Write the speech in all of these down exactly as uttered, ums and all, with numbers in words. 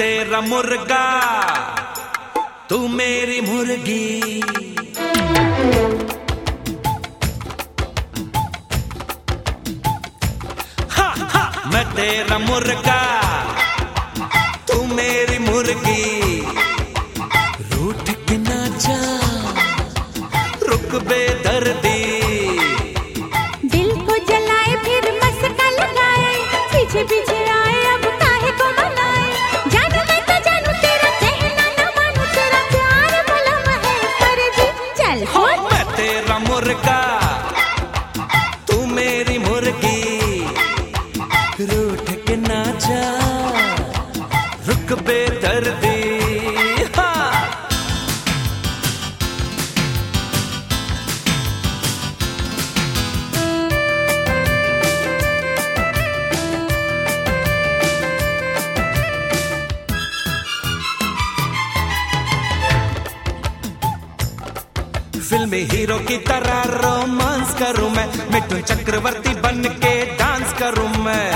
तेरा मुर्गा तू मेरी मुर्गी। हा हा मैं तेरा मुर्गा तू मेरी मुर्गी। रूठ के ना जा रुक बेदर्दी। दिल को जलाए फिर मस्का लगाए, पीछे पीछे आए अब काहे को मनाए। जानू मैं तो जानू तेरा कहना न मानू, तेरा प्यार मलम है फर्जी। चल हो मैं तेरा मुर्गा तू मेरी मुर्गी। रूठ के ना जा रुक बेदर्दी। फिल्मी हीरो की तरह रोमांस करूं मैं, मिठुन चक्रवर्ती बन के डांस करूं मैं।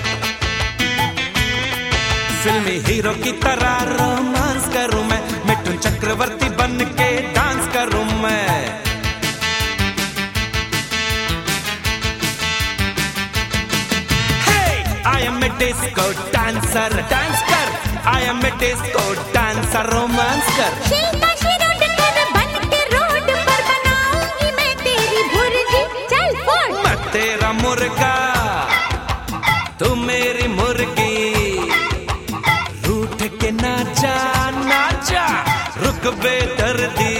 फिल्मी हीरो की तरह रोमांस करूं मैं, मिठुन चक्रवर्ती बन के डांस करूं मैं। Hey, I am a disco dancer, dance कर। I am a disco dancer, romance कर। शिल्पा शिरोड कर बन के रोड पर बनाऊंगी मैं तेरी भुर्जी। चल फोड़ मैं तेरा मुर्गा तू मेरी मुर्गी। रूठ के ना जा ना जा रुक बेदर्दी।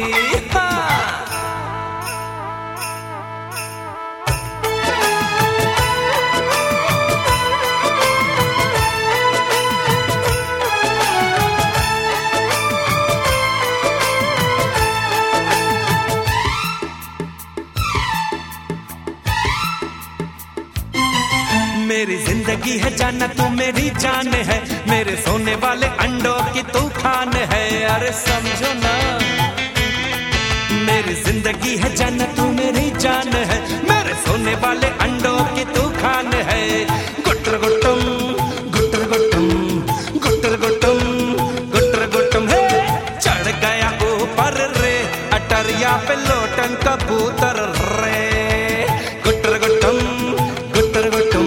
मेरी जिंदगी है जाना तू मेरी जान है, मेरे सोने वाले अंडों की तू खान है। अरे समझो ना मेरी जिंदगी है जाना तू मेरी जान है, मेरे सोने वाले अंडों की तू खान है। गुटर गुटम गुटर गुटम गुटर गुटम गुटर गुटम है। चढ़ गया ऊपर रे अटरिया पे लोटन कबूतर रे। गुटर गुटम गुटर गुटम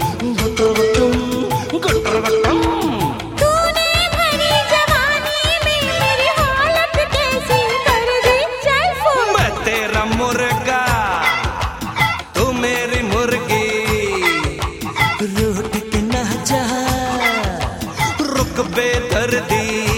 तूने भरी जवानी में मेरी हालत कैसी कर दी। चल फोड़ मैं तेरा मुर्गा तू मेरी मुर्गी। रूठ के ना जा रुक बेदर्दी।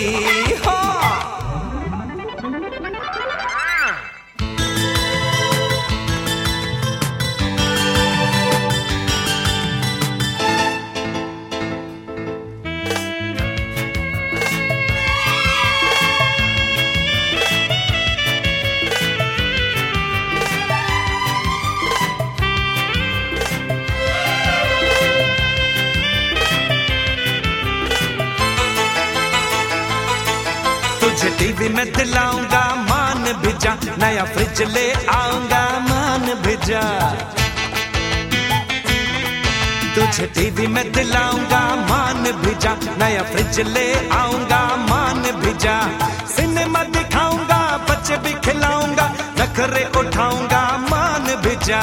तुझे टीवी में दिलाऊंगा मान भिजा, नया फ्रिज ले आऊंगा मान भिजा। तुझे टीवी में दिलाऊंगा मान भिजा, नया फ्रिज ले आऊंगा मान भिजा। सिनेमा दिखाऊंगा बच्चे भी खिलाऊंगा, नखरे उठाऊंगा मान भिजा।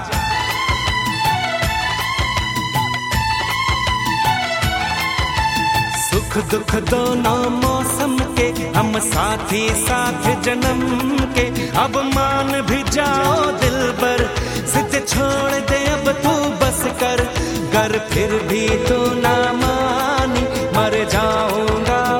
सुख दुख दोनों मौसम के हम साथी साथ जन्म के। अब मान भी जाओ दिल पर सिद्ध छोड़ दे अब तू बस कर। कर फिर भी तू ना मानी मर जाऊंगा